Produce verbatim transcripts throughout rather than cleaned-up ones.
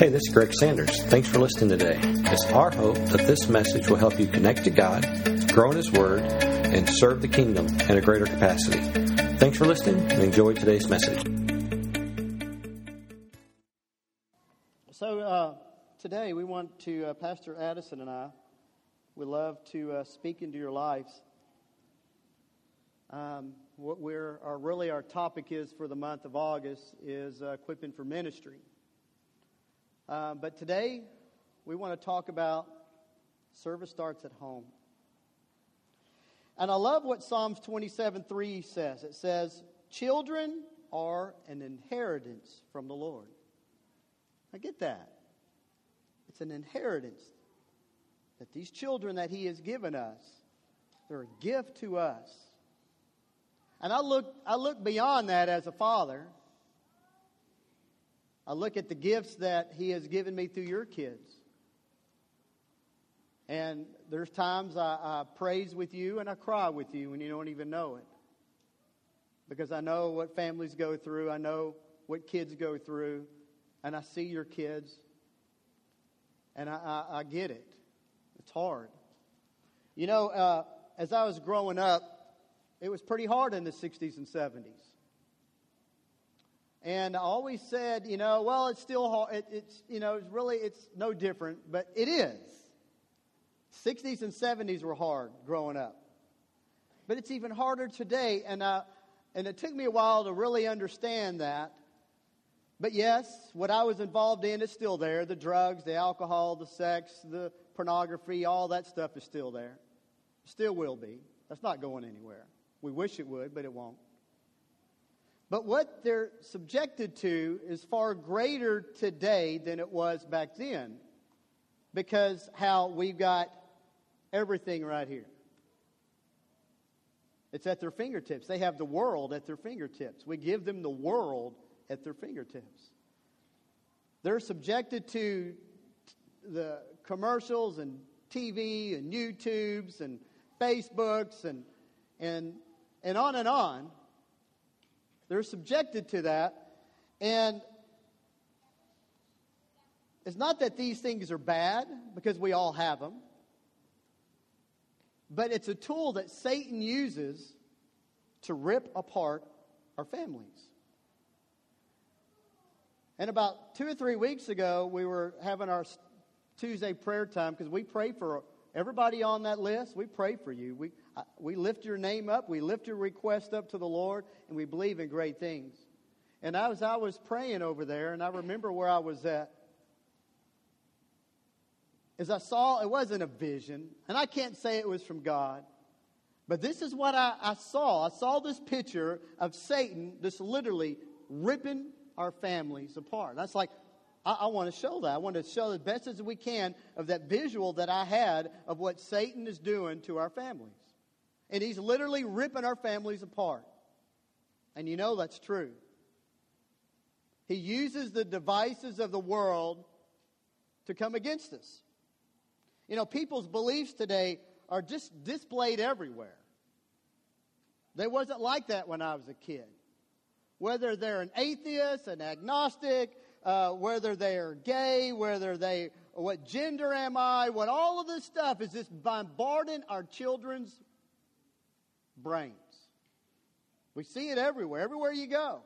Hey, this is Greg Sanders. Thanks for listening today. It's our hope that this message will help you connect to God, grow in His Word, and serve the kingdom in a greater capacity. Thanks for listening and enjoy today's message. So uh, today we want to, uh, Pastor Addison and I, would love to uh, speak into your lives. Um, what we're, our, really our topic is for the month of August is uh, equipping for ministry. Uh, but today, we want to talk about service starts at home. And I love what Psalms twenty-seven three says. It says, children are an inheritance from the Lord. I get that. It's an inheritance that these children that He has given us, they're a gift to us. And I look, I look beyond that as a father. I look at the gifts that He has given me through your kids. And there's times I, I praise with you and I cry with you when you don't even know it. Because I know what families go through. I know what kids go through. And I see your kids. And I, I, I get it. It's hard. You know, uh, as I was growing up, it was pretty hard in the sixties and seventies. And I always said, you know, well, it's still hard. It, it's, you know, it's really, it's no different, but it is. sixties and seventies were hard growing up. But it's even harder today, and uh, and it took me a while to really understand that. But yes, what I was involved in is still there. The drugs, the alcohol, the sex, the pornography, all that stuff is still there. Still will be. That's not going anywhere. We wish it would, but it won't. But what they're subjected to is far greater today than it was back then. Because how we've got everything right here. It's at their fingertips. They have the world at their fingertips. We give them the world at their fingertips. They're subjected to the commercials and T V and YouTubes and Facebooks and and and on and on. They're subjected to that. And it's not that these things are bad, because we all have them. But it's a tool that Satan uses to rip apart our families. And about two or three weeks ago, we were having our Tuesday prayer time, because we pray for everybody on that list. We pray for you. We we lift your name up. We lift your request up to the Lord, and we believe in great things. And as I was praying over there, and I remember where I was at, as I saw, it wasn't a vision, and I can't say it was from God, but this is what I, I saw. I saw this picture of Satan just literally ripping our families apart. That's like, I, I want to show that. I want to show as best as we can of that visual that I had of what Satan is doing to our families. And he's literally ripping our families apart. And you know that's true. He uses the devices of the world to come against us. You know, people's beliefs today are just displayed everywhere. They wasn't like that when I was a kid. Whether they're an atheist, an agnostic, uh, whether they're gay, whether they, what gender am I, what all of this stuff is just bombarding our children's brains. We see it everywhere, everywhere you go.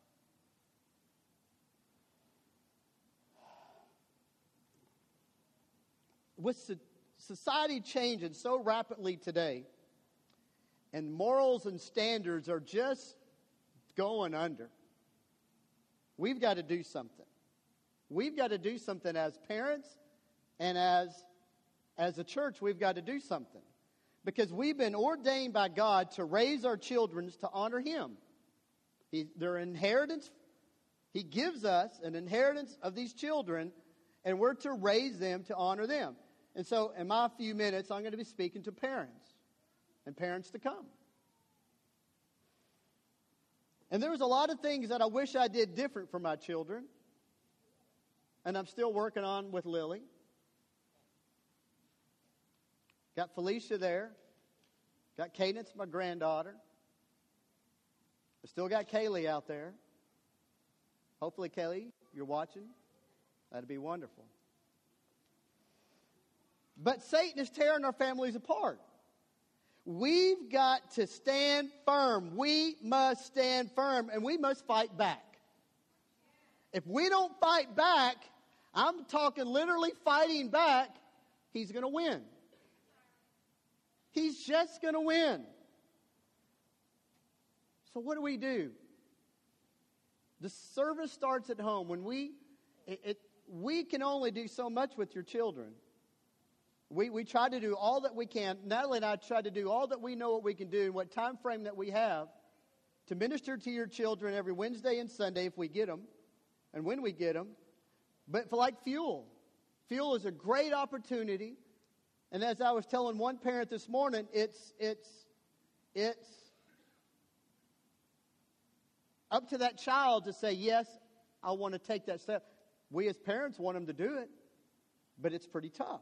With society changing so rapidly today, and morals and standards are just going under, we've got to do something. We've got to do something as parents, and as, as a church, we've got to do something. Because we've been ordained by God to raise our children to honor Him. He, their inheritance, He gives us an inheritance of these children, and we're to raise them to honor them. And so in my few minutes, I'm going to be speaking to parents and parents to come. And there was a lot of things that I wish I did different for my children. And I'm still working on with Lily. Got Felicia there. Got Cadence, my granddaughter. I still got Kaylee out there. Hopefully, Kaylee, you're watching. That'd be wonderful. But Satan is tearing our families apart. We've got to stand firm. We must stand firm, and we must fight back. If we don't fight back, I'm talking literally fighting back, he's going to win. He's just going to win. So what do we do? The service starts at home. When we, it, it, we can only do so much with your children. We we try to do all that we can. Natalie and I try to do all that we know what we can do and what time frame that we have to minister to your children every Wednesday and Sunday if we get them and when we get them. But for like fuel. Fuel is a great opportunity. And as I was telling one parent this morning, it's it's it's up to that child to say, yes, I want to take that step. We as parents want them to do it, but it's pretty tough.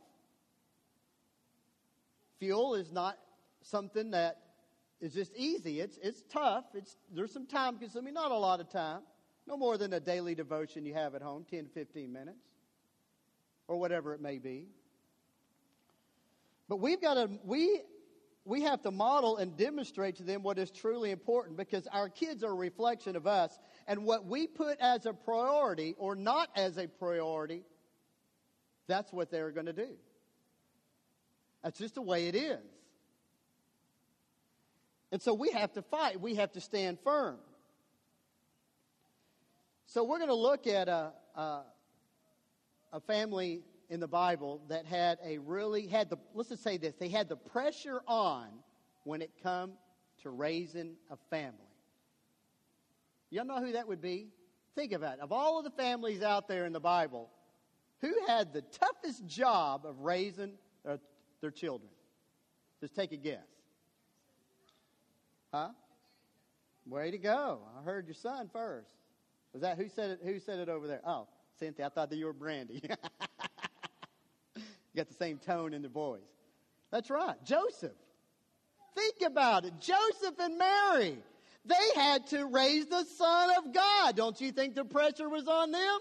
Fuel is not something that is just easy. It's it's tough. It's there's some time consuming, not a lot of time. No more than a daily devotion you have at home, ten to fifteen minutes. Or whatever it may be. But we've got to we we have to model and demonstrate to them what is truly important, because our kids are a reflection of us, and what we put as a priority or not as a priority, that's what they're going to do. That's just the way it is. And so we have to fight. We have to stand firm. So we're going to look at a, a, a family in the Bible that had a really, had the, let's just say this, they had the pressure on when it come to raising a family. Y'all know who that would be? Think about it. Of all of the families out there in the Bible, who had the toughest job of raising uh, their children? Just take a guess. Huh? Way to go. I heard your son first. Was that, who said it, who said it over there? Oh, Cynthia, I thought that you were Brandy. You got the same tone in the voice. That's right. Joseph. Think about it. Joseph and Mary. They had to raise the Son of God. Don't you think the pressure was on them?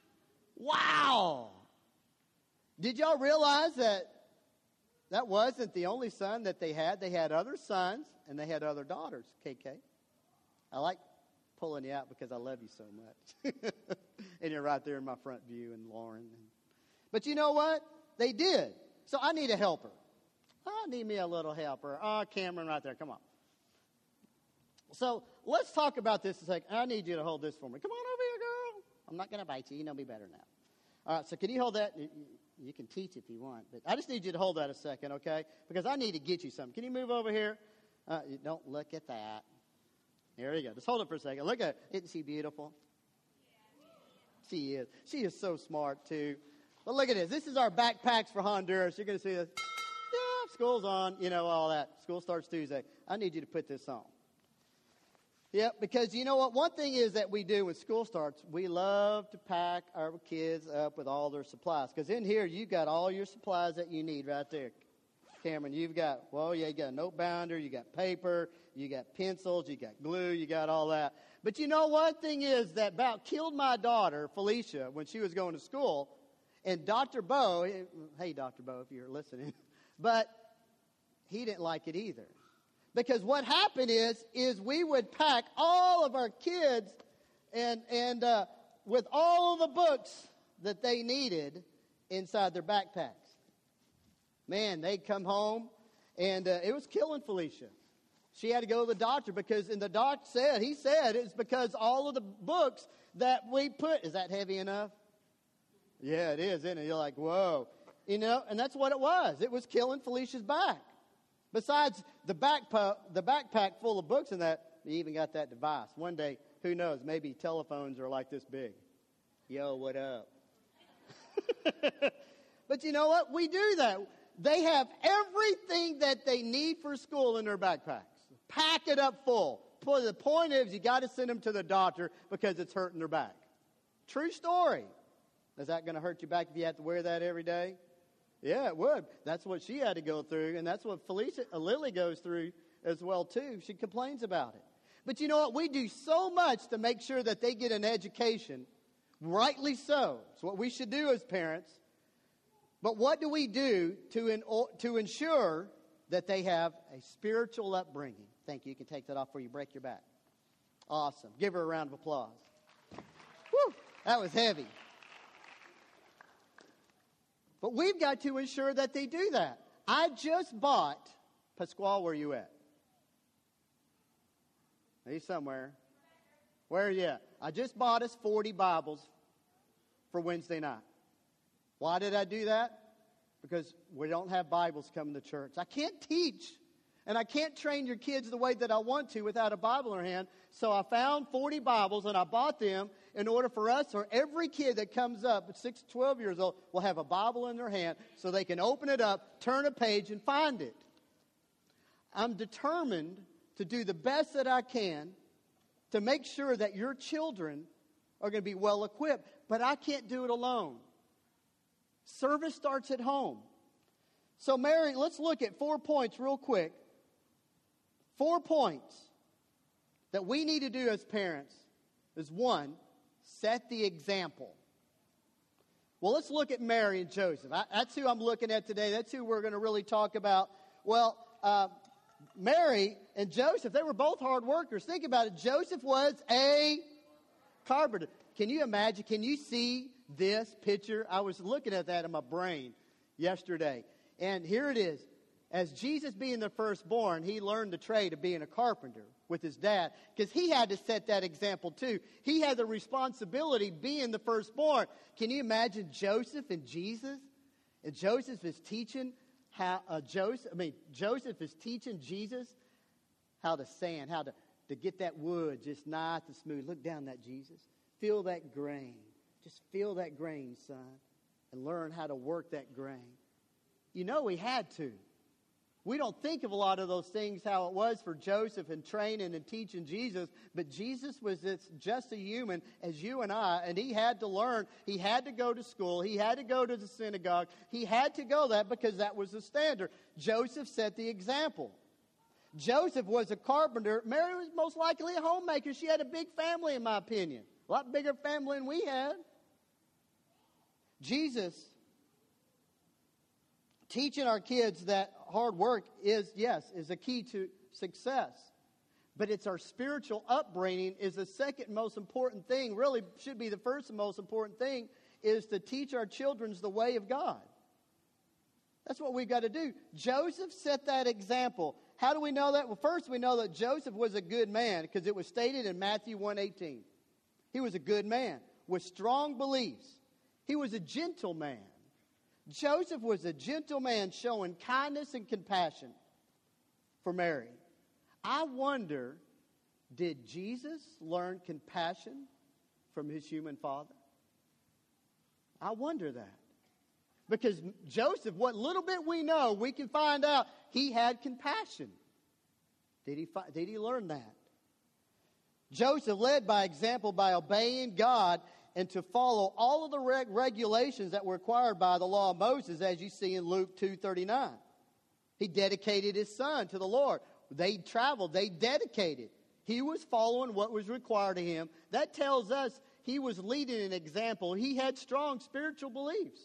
Wow. Did y'all realize that that wasn't the only son that they had? They had other sons and they had other daughters, K K. I like pulling you out because I love you so much. And you're right there in my front view, and Lauren. But you know what? They did. So I need a helper. I need me a little helper. Oh, Cameron right there. Come on. So let's talk about this a second. I need you to hold this for me. Come on over here, girl. I'm not going to bite you. You know me better now. All right, so can you hold that? You can teach if you want. But I just need you to hold that a second, okay? Because I need to get you something. Can you move over here? Uh, don't look at that. There you go. Just hold it for a second. Look at it. Isn't she beautiful? She is. She is so smart, too. But look at this. This is our backpacks for Honduras. You're going to see this. Yeah, school's on. You know, all that. School starts Tuesday. I need you to put this on. Yep, because you know what? One thing is that we do when school starts, we love to pack our kids up with all their supplies. Because in here, you've got all your supplies that you need right there. Cameron, you've got, well, yeah, you got a note binder, you got paper, you got pencils, you got glue, you got all that. But you know, one thing is that about killed my daughter, Felicia, when she was going to school. And Doctor Bo, hey, Doctor Bo, if you're listening, but he didn't like it either. Because what happened is, is we would pack all of our kids and, and uh, with all of the books that they needed inside their backpacks. Man, they'd come home, and uh, it was killing Felicia. She had to go to the doctor because, and the doc said, he said, it's because all of the books that we put, is that heavy enough? Yeah, it is, isn't it? You're like, whoa. You know, and that's what it was. It was killing Felicia's back. Besides the backpack, the backpack full of books and that, you even got that device. One day, who knows, maybe telephones are like this big. Yo, what up? But you know what? We do that. They have everything that they need for school in their backpacks. Pack it up full. The point is, you got to send them to the doctor because it's hurting their back. True story. Is that going to hurt your back if you have to wear that every day? Yeah, it would. That's what she had to go through, and that's what Felicia, uh, Lily goes through as well, too. She complains about it. But you know what? We do so much to make sure that they get an education Rightly so. It's what we should do as parents. But what do we do to, in, to ensure that they have a spiritual upbringing? Thank you. You can take that off before you break your back. Awesome. Give her a round of applause. Whew, that was heavy. But we've got to ensure that they do that. I just bought, Pasquale, where are you at? He's somewhere. Where are you at? I just bought us forty Bibles for Wednesday night. Why did I do that? Because we don't have Bibles coming to church. I can't teach, and I can't train your kids the way that I want to without a Bible in their hand. So I found forty Bibles, and I bought them in order for us, or every kid that comes up at six to twelve years old will have a Bible in their hand so they can open it up, turn a page, and find it. I'm determined to do the best that I can to make sure that your children are going to be well equipped. But I can't do it alone. Service starts at home. So, Mary, let's look at four points real quick. Four points that we need to do as parents is, one, set the example. Well, let's look at Mary and Joseph. I, that's who I'm looking at today. That's who we're going to really talk about. Well, uh, Mary and Joseph, they were both hard workers. Think about it. Joseph was a carpenter. Can you imagine? Can you see this picture? I was looking at that in my brain yesterday. And here it is. As Jesus being the firstborn, he learned the trade of being a carpenter with his dad, because he had to set that example too. He had the responsibility being the firstborn. Can you imagine Joseph and Jesus? And Joseph is teaching how uh, Joseph. I mean, Joseph is teaching Jesus how to sand, how to, to get that wood just nice and smooth. Look down that, Jesus. Feel that grain. Just feel that grain, son, and learn how to work that grain. You know he had to. We don't think of a lot of those things, how it was for Joseph in training and teaching Jesus, but Jesus was just a human as you and I, and he had to learn. He had to go to school. He had to go to the synagogue. He had to go that because that was the standard. Joseph set the example. Joseph was a carpenter. Mary was most likely a homemaker. She had a big family, in my opinion. A lot bigger family than we had. Jesus teaching our kids that hard work is, yes, is a key to success. But it's our spiritual upbringing is the second most important thing, really should be the first and most important thing, is to teach our children the way of God. That's what we've got to do. Joseph set that example. How do we know that? Well, first we know that Joseph was a good man because it was stated in Matthew one eighteen. He was a good man with strong beliefs. He was a gentle man. Joseph was a gentle man showing kindness and compassion for Mary. I wonder, did Jesus learn compassion from his human father? I wonder that. Because Joseph, what little bit we know, we can find out he had compassion. Did he, fi- did he learn that? Joseph led by example by obeying God and to follow all of the reg- regulations that were required by the law of Moses, as you see in Luke two thirty-nine. He dedicated his son to the Lord. They traveled. They dedicated. He was following what was required of him. That tells us he was leading an example. He had strong spiritual beliefs.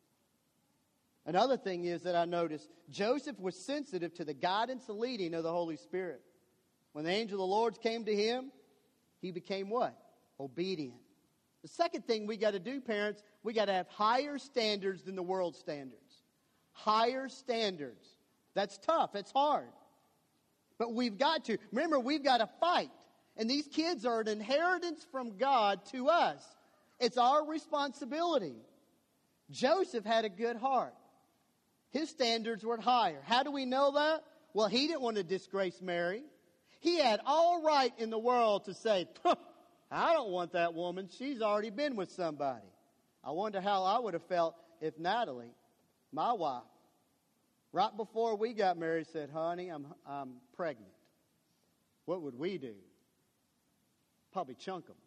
Another thing is that I noticed, Joseph was sensitive to the guidance and leading of the Holy Spirit. When the angel of the Lord came to him, he became what? Obedient. The second thing we got to do, parents, we got to have higher standards than the world's standards. Higher standards. That's tough. It's hard. But we've got to. Remember, we've got to fight. And these kids are an inheritance from God to us. It's our responsibility. Joseph had a good heart. His standards were higher. How do we know that? Well, he didn't want to disgrace Mary. He had all right in the world to say, I don't want that woman. She's already been with somebody. I wonder how I would have felt if Natalie, my wife, right before we got married, said, honey, I'm, I'm pregnant. What would we do? Probably chunk them.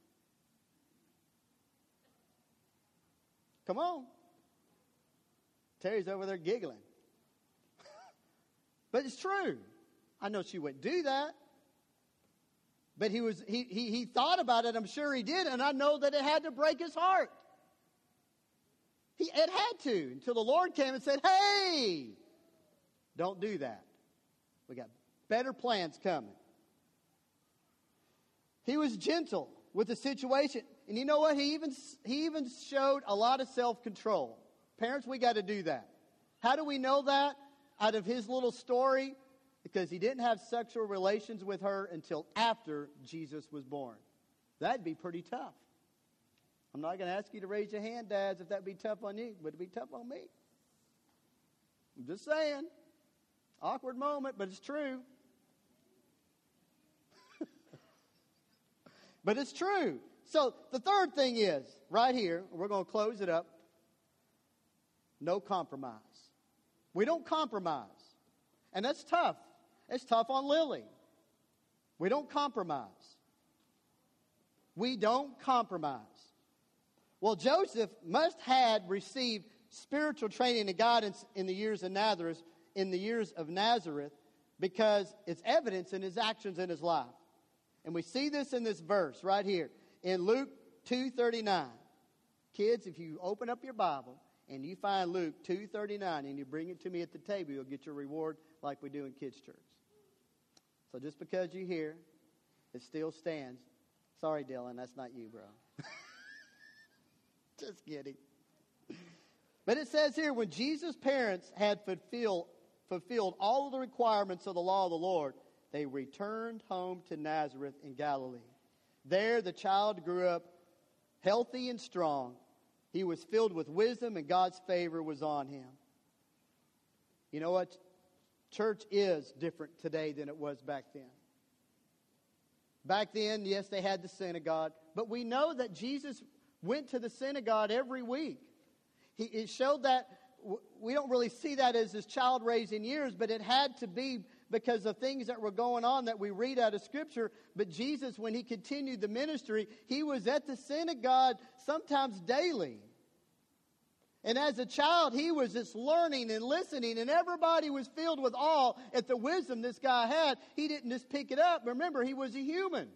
Come on. Terry's over there giggling. But it's true. I know she wouldn't do that. But he was he, he he thought about it, I'm sure he did, and I know that it had to break his heart. He it had to, until the Lord came and said, hey, don't do that. We got better plans coming. He was gentle with the situation. And you know what? He even he even showed a lot of self-control. Parents, we got to do that. How do we know that? Out of his little story, because he didn't have sexual relations with her until after Jesus was born. That'd be pretty tough. I'm not going to ask you to raise your hand, dads, if that'd be tough on you. Would it be tough on me? I'm just saying. Awkward moment, but it's true. But it's true. So the third thing is, right here, we're going to close it up. No compromise. We don't compromise. And that's tough. It's tough on Lily. We don't compromise. We don't compromise. Well, Joseph must have received spiritual training and guidance in the years of Nazareth, in the years of Nazareth, because it's evidence in his actions in his life. And we see this in this verse right here in Luke two thirty-nine. Kids, if you open up your Bible and you find Luke two thirty-nine and you bring it to me at the table, you'll get your reward like we do in kids' church. So just because you're here, it still stands. Sorry, Dylan, that's not you, bro. Just kidding. But it says here, when Jesus' parents had fulfilled, fulfilled all of the requirements of the law of the Lord, they returned home to Nazareth in Galilee. There the child grew up healthy and strong. He was filled with wisdom, and God's favor was on him. You know what? Church is different today than it was back then. Back then, yes, they had the synagogue, but we know that Jesus went to the synagogue every week. He, it showed that we don't really see that as his child-raising years, but it had to be because of things that were going on that we read out of Scripture. But Jesus, when he continued the ministry, he was at the synagogue sometimes daily. And as a child, he was just learning and listening, and everybody was filled with awe at the wisdom this guy had. He didn't just pick it up. Remember, he was a human.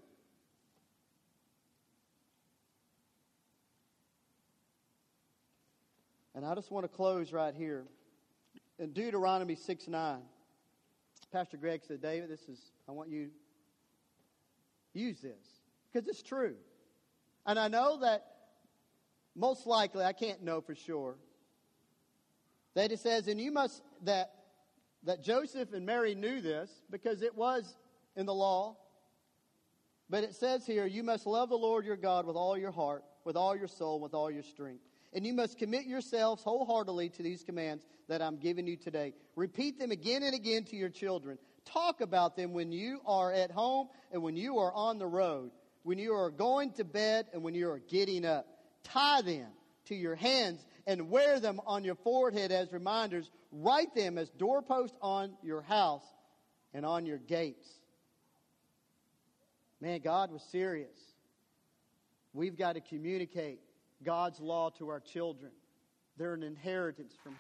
And I just want to close right here. In Deuteronomy six nine, Pastor Greg said, David, this is, I want you to use this. Because it's true. And I know that most likely, I can't know for sure, that it says, and you must, that, that Joseph and Mary knew this, because it was in the law. But it says here, you must love the Lord your God with all your heart, with all your soul, with all your strength. And you must commit yourselves wholeheartedly to these commands that I'm giving you today. Repeat them again and again to your children. Talk about them when you are at home and when you are on the road, when you are going to bed and when you are getting up. Tie them to your hands and wear them on your forehead as reminders. Write them as doorposts on your house and on your gates. Man, God was serious. We've got to communicate God's law to our children. They're an inheritance from.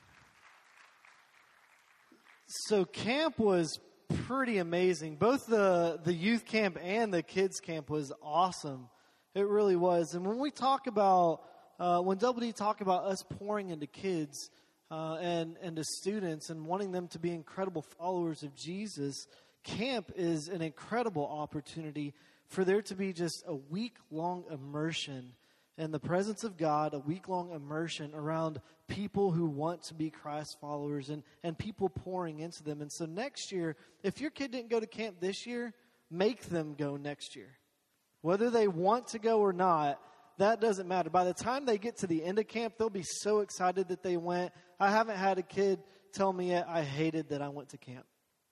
So camp was pretty amazing. Both the, the youth camp and the kids camp was awesome. It really was. And when we talk about, uh, when Double D talk about us pouring into kids uh, and, and to students and wanting them to be incredible followers of Jesus, camp is an incredible opportunity for there to be just a week-long immersion in the presence of God, a week-long immersion around people who want to be Christ followers and, and people pouring into them. And so next year, if your kid didn't go to camp this year, make them go next year. Whether they want to go or not, that doesn't matter. By the time they get to the end of camp, they'll be so excited that they went. I haven't had a kid tell me yet, I hated that I went to camp.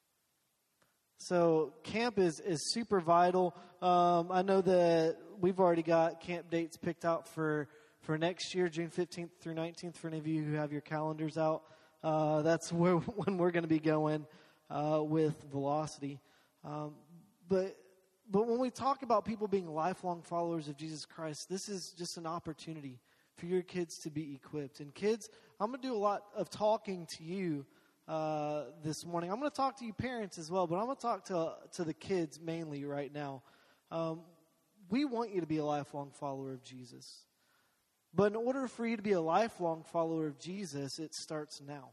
So camp is, is super vital. Um, I know that we've already got camp dates picked out for, for next year, June fifteenth through nineteenth, for any of you who have your calendars out. Uh, that's where when we're going to be going uh, with Velocity. Um, but but when we talk about people being lifelong followers of Jesus Christ, this is just an opportunity for your kids to be equipped. And kids, I'm going to do a lot of talking to you uh, this morning. I'm going to talk to you parents as well, but I'm going to talk to to the kids mainly right now. um, we want you to be a lifelong follower of Jesus. But in order for you to be a lifelong follower of Jesus, it starts now.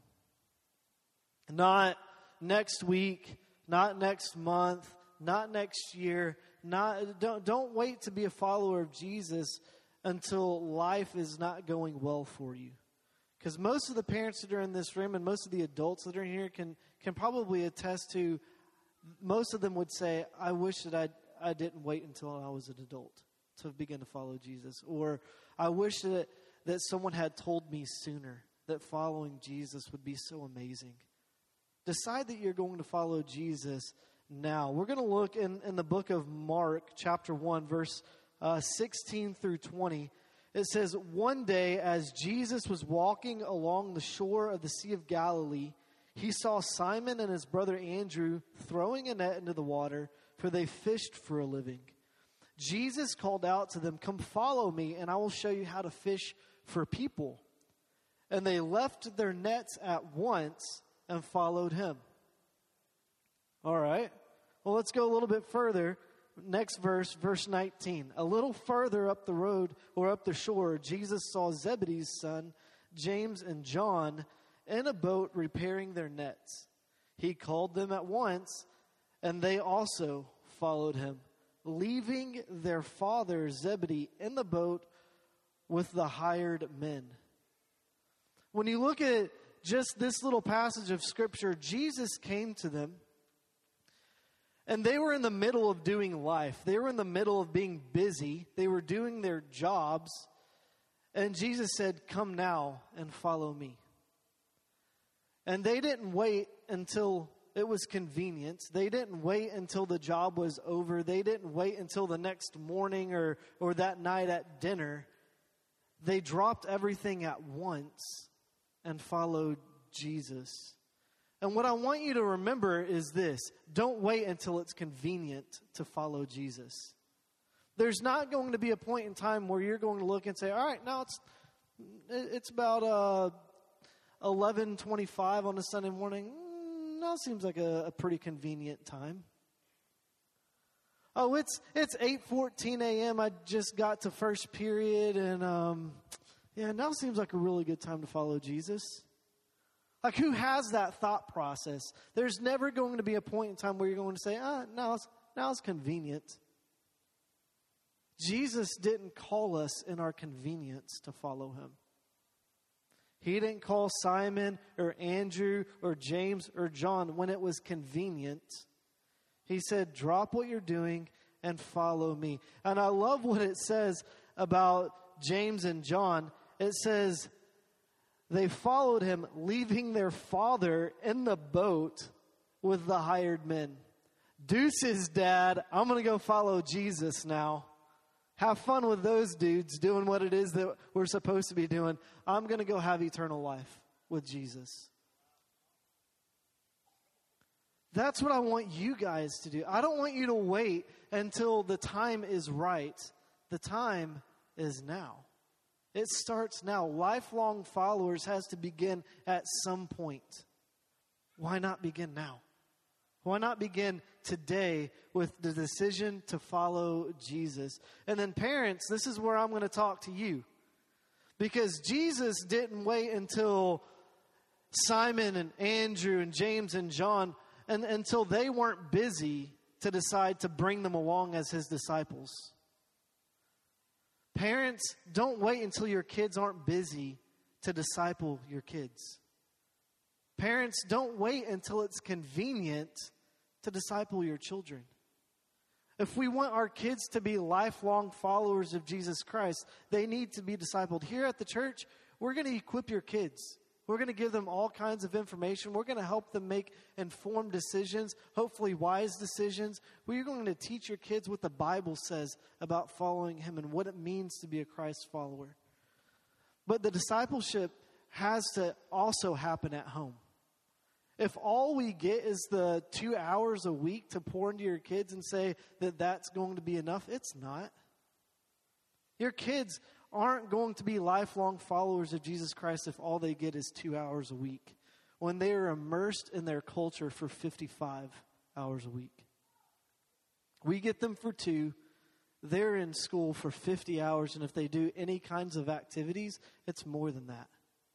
Not next week, not next month, not next year. Not don't don't wait to be a follower of Jesus until life is not going well for you. Because most of the parents that are in this room and most of the adults that are here can can probably attest to, most of them would say, I wish that I I didn't wait until I was an adult to begin to follow Jesus. Or I wish that, that someone had told me sooner that following Jesus would be so amazing. Decide that you're going to follow Jesus now. We're going to look in, in the book of Mark, chapter one, verse uh, sixteen through twenty. It says, one day as Jesus was walking along the shore of the Sea of Galilee, he saw Simon and his brother Andrew throwing a net into the water, for they fished for a living. Jesus called out to them, come follow me, and I will show you how to fish for people. And they left their nets at once and followed him. All right. Well, let's go a little bit further. Next verse, verse nineteen. A little further up the road or up the shore, Jesus saw Zebedee's son, James and John, in a boat repairing their nets. He called them at once, and they also followed him, leaving their father Zebedee in the boat with the hired men. When you look at just this little passage of Scripture, Jesus came to them, and they were in the middle of doing life. They were in the middle of being busy. They were doing their jobs. And Jesus said, come now and follow me. And they didn't wait until it was convenient. They didn't wait until the job was over. They didn't wait until the next morning or, or that night at dinner. They dropped everything at once and followed Jesus. And what I want you to remember is this. Don't wait until it's convenient to follow Jesus. There's not going to be a point in time where you're going to look and say, all right, now it's it's about uh, eleven twenty-five on a Sunday morning. Mm, now seems like a, a pretty convenient time. Oh, it's it's eight fourteen a.m. I just got to first period, and um, yeah, now seems like a really good time to follow Jesus. Like, who has that thought process? There's never going to be a point in time where you're going to say, ah, now it's, now it's convenient. Jesus didn't call us in our convenience to follow him. He didn't call Simon or Andrew or James or John when it was convenient. He said, drop what you're doing and follow me. And I love what it says about James and John. It says, they followed him, leaving their father in the boat with the hired men. Deuces, Dad. I'm going to go follow Jesus now. Have fun with those dudes doing what it is that we're supposed to be doing. I'm going to go have eternal life with Jesus. That's what I want you guys to do. I don't want you to wait until the time is right. The time is now. It starts now. Lifelong followers has to begin at some point. Why not begin now? Why not begin today with the decision to follow Jesus? And then parents, this is where I'm going to talk to you. Because Jesus didn't wait until Simon and Andrew and James and John, and until they weren't busy to decide to bring them along as his disciples. Parents, don't wait until your kids aren't busy to disciple your kids. Parents, don't wait until it's convenient to disciple your children. If we want our kids to be lifelong followers of Jesus Christ, they need to be discipled. Here at the church, we're going to equip your kids. We're going to give them all kinds of information. We're going to help them make informed decisions, hopefully wise decisions. We're going to teach your kids what the Bible says about following him and what it means to be a Christ follower. But the discipleship has to also happen at home. If all we get is the two hours a week to pour into your kids and say that that's going to be enough, it's not. Your kids aren't going to be lifelong followers of Jesus Christ if all they get is two hours a week, when they are immersed in their culture for fifty-five hours a week. We get them for two, They're in school for fifty hours, and if they do any kinds of activities, it's more than that.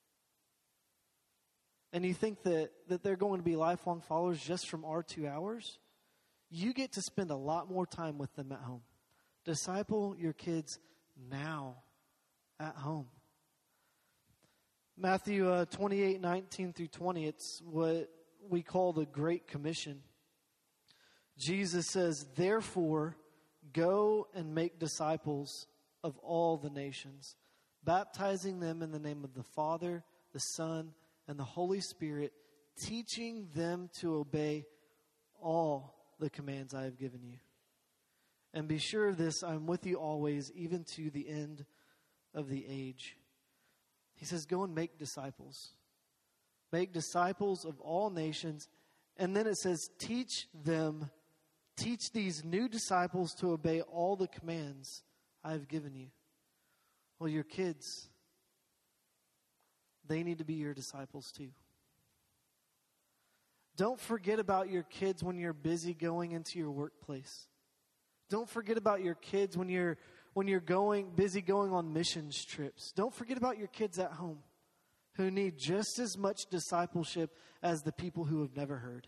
And you think that, that they're going to be lifelong followers just from our two hours? You get to spend a lot more time with them at home. Disciple your kids now at home. Matthew uh, twenty-eight, nineteen through twenty, it's what we call the Great Commission. Jesus says, therefore, go and make disciples of all the nations, baptizing them in the name of the Father, the Son, and the Holy Spirit, teaching them to obey all the commands I have given you. And be sure of this, I'm with you always, even to the end of the age. He says, go and make disciples. Make disciples of all nations. And then it says, teach them, teach these new disciples to obey all the commands I have given you. Well, your kids, they need to be your disciples too. Don't forget about your kids when you're busy going into your workplace. Don't forget about your kids when you're when you're going busy going on missions trips. Don't forget about your kids at home who need just as much discipleship as the people who have never heard.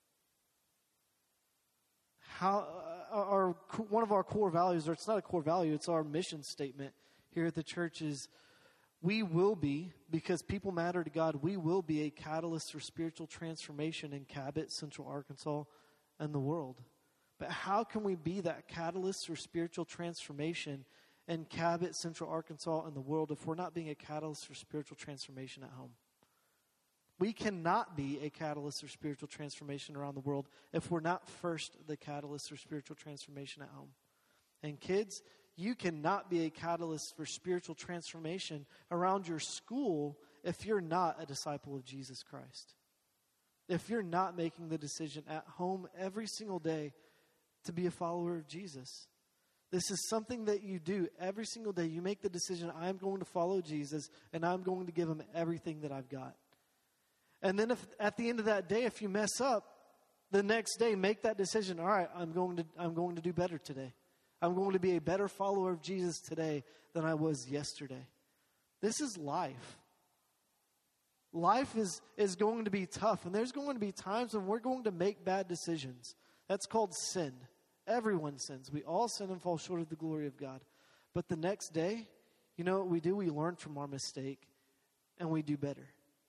How uh, our one of our core values, or it's not a core value, it's our mission statement here at the church is we will be, because people matter to God, we will be a catalyst for spiritual transformation in Cabot, Central Arkansas, and the world. But how can we be that catalyst for spiritual transformation in Cabot, Central Arkansas, and the world if we're not being a catalyst for spiritual transformation at home? We cannot be a catalyst for spiritual transformation around the world if we're not first the catalyst for spiritual transformation at home. And kids, you cannot be a catalyst for spiritual transformation around your school if you're not a disciple of Jesus Christ. If you're not making the decision at home every single day to be a follower of Jesus. This is something that you do every single day. You make the decision, I'm going to follow Jesus, and I'm going to give him everything that I've got. And then if at the end of that day, if you mess up, the next day, make that decision, all right, I'm going to I'm going to do better today. I'm going to be a better follower of Jesus today than I was yesterday. This is life. Life is, is going to be tough, and there's going to be times when we're going to make bad decisions. That's called sin. Everyone sins. We all sin and fall short of the glory of God. But the next day, you know what we do? We learn from our mistake, and we do better.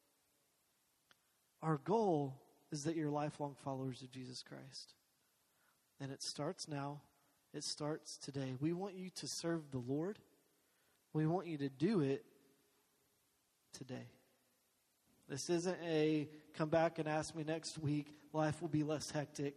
Our goal is that you're lifelong followers of Jesus Christ. And it starts now. It starts today. We want you to serve the Lord. We want you to do it today. This isn't a come back and ask me next week. Life will be less hectic.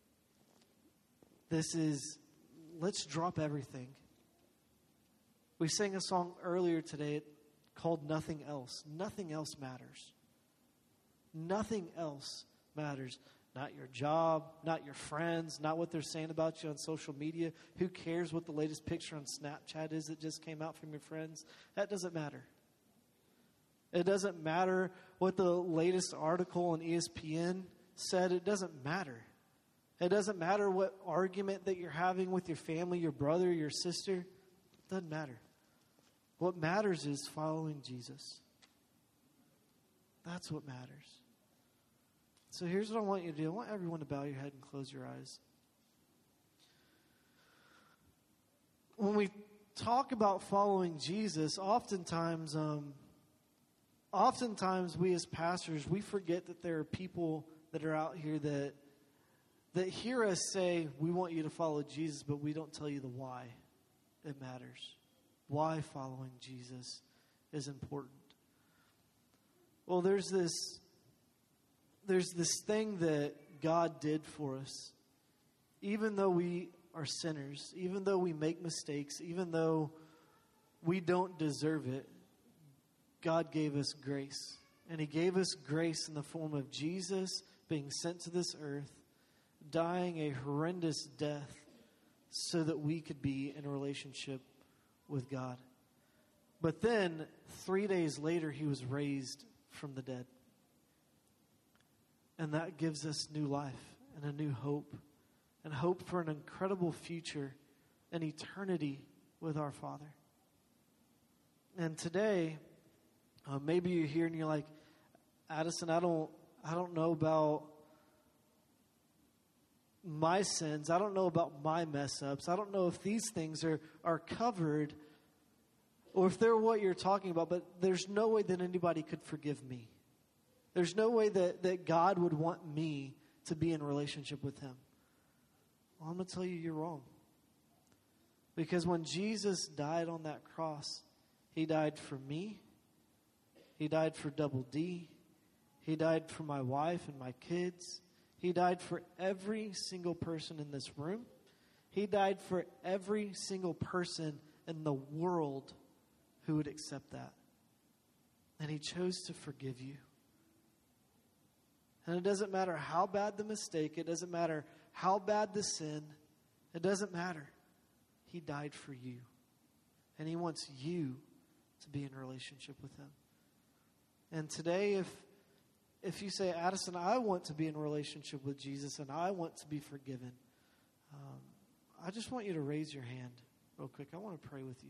This is, let's drop everything. We sang a song earlier today called Nothing Else. Nothing else matters. Nothing else matters. Not your job, not your friends, not what they're saying about you on social media. Who cares what the latest picture on Snapchat is that just came out from your friends? That doesn't matter. It doesn't matter what the latest article on E S P N said. It doesn't matter. It doesn't matter what argument that you're having with your family, your brother, your sister. It doesn't matter. What matters is following Jesus. That's what matters. So here's what I want you to do. I want everyone to bow your head and close your eyes. When we talk about following Jesus, oftentimes, um, oftentimes we as pastors, we forget that there are people that are out here that that hear us say, we want you to follow Jesus, but we don't tell you the why it matters. Why following Jesus is important. Well, there's this There's this thing that God did for us. Even though we are sinners, even though we make mistakes, even though we don't deserve it, God gave us grace. And he gave us grace in the form of Jesus being sent to this earth, dying a horrendous death so that we could be in a relationship with God. But then, three days later, he was raised from the dead. And that gives us new life and a new hope, and hope for an incredible future an eternity with our Father. And today, uh, maybe you're here and you're like, Addison, I don't, I don't know about my sins. I don't know about my mess ups. I don't know if these things are, are covered or if they're what you're talking about, but there's no way that anybody could forgive me. There's no way that, that God would want me to be in relationship with him. Well, I'm going to tell you you're wrong. Because when Jesus died on that cross, he died for me. He died for Double D. He died for my wife and my kids. He died for every single person in this room. He died for every single person in the world who would accept that. And he chose to forgive you. And it doesn't matter how bad the mistake, it doesn't matter how bad the sin, it doesn't matter. He died for you. And he wants you to be in a relationship with him. And today, if if you say, Addison, I want to be in a relationship with Jesus and I want to be forgiven, um, I just want you to raise your hand real quick. I want to pray with you.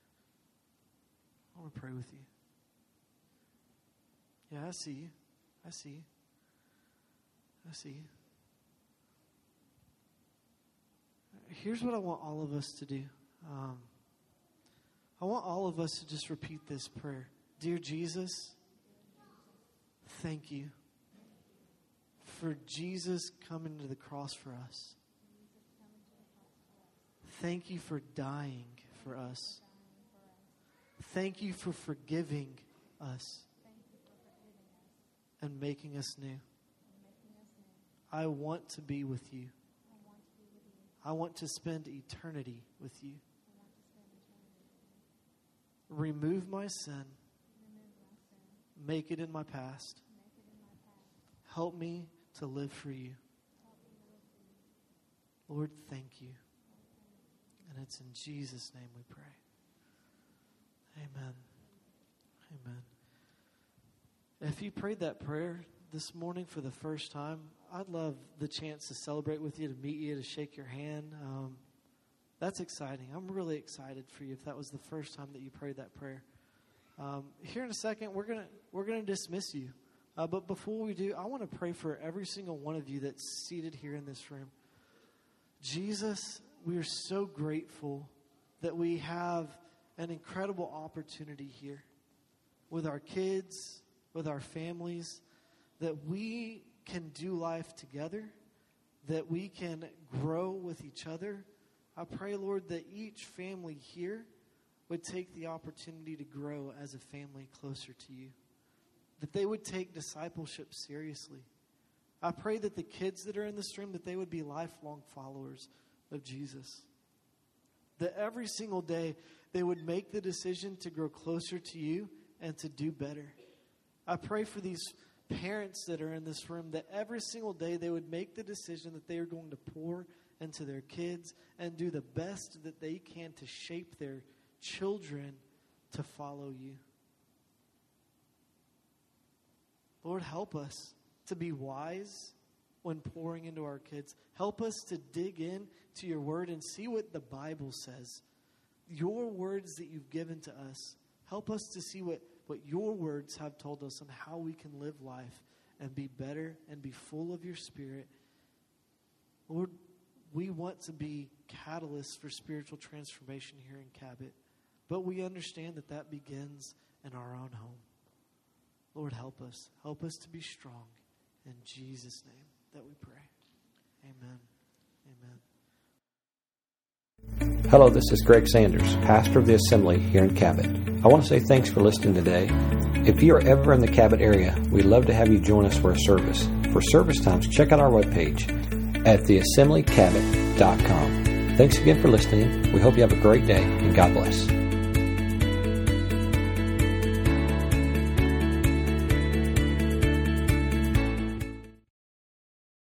I want to pray with you. Yeah, I see you. I see you. I see you. Here's what I want all of us to do. Um, I want all of us to just repeat this prayer. Dear Jesus, thank you for Jesus coming to the cross for us. Thank you for dying for us. Thank you for forgiving us and making us new. I want to be with you. I want to spend eternity with you. Remove my sin. Make it in my past. Help me to live for you. Lord, thank you. And it's in Jesus' name we pray. Amen. Amen. If you prayed that prayer this morning for the first time, I'd love the chance to celebrate with you, to meet you, to shake your hand. Um, that's exciting. I'm really excited for you if that was the first time that you prayed that prayer. Um, here in a second, we're gonna we're gonna dismiss you. Uh, but before we do, I want to pray for every single one of you that's seated here in this room. Jesus, we are so grateful that we have an incredible opportunity here with our kids, with our families, that we can do life together, that we can grow with each other. I pray, Lord, that each family here would take the opportunity to grow as a family closer to you, that they would take discipleship seriously. I pray that the kids that are in this room, that they would be lifelong followers of Jesus, that every single day they would make the decision to grow closer to you and to do better. I pray for these parents that are in this room, that every single day they would make the decision that they are going to pour into their kids and do the best that they can to shape their children to follow you. Lord, help us to be wise when pouring into our kids. Help us to dig in to your word and see what the Bible says. Your words that you've given to us. Help us to see what, what your words have told us on how we can live life and be better and be full of your Spirit. Lord, we want to be catalysts for spiritual transformation here in Cabot, but we understand that that begins in our own home. Lord, help us. Help us to be strong. In Jesus' name that we pray. Amen. Amen. Hello, this is Greg Sanders, pastor of the Assembly here in Cabot. I want to say thanks for listening today. If you are ever in the Cabot area, we'd love to have you join us for a service. For service times, check out our webpage at the assembly cabot dot com. Thanks again for listening. We hope you have a great day, and God bless.